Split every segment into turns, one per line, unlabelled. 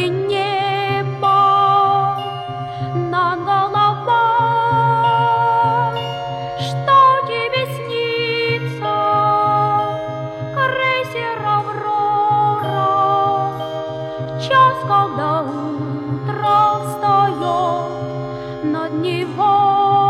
и небо над головой. Что тебе снится, крейсер «Аврора», час, когда утро встает над Невой?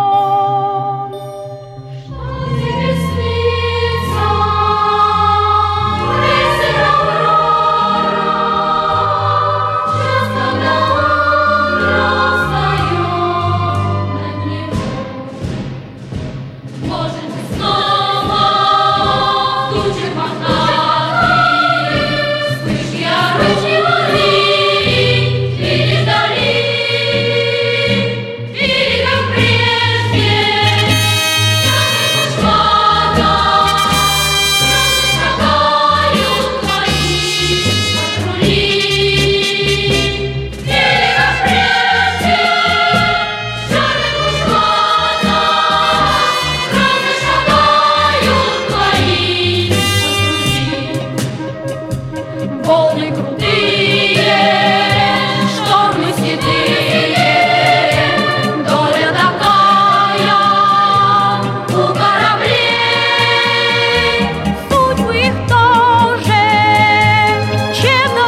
Волны крутые, штормы седые, доля такая у кораблей. Судьбы их тоже чем-то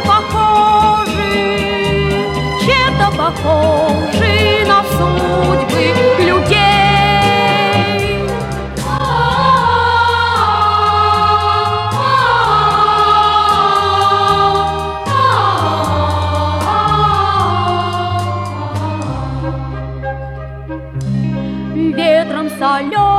похожи на судьбы людей. Ветром соленым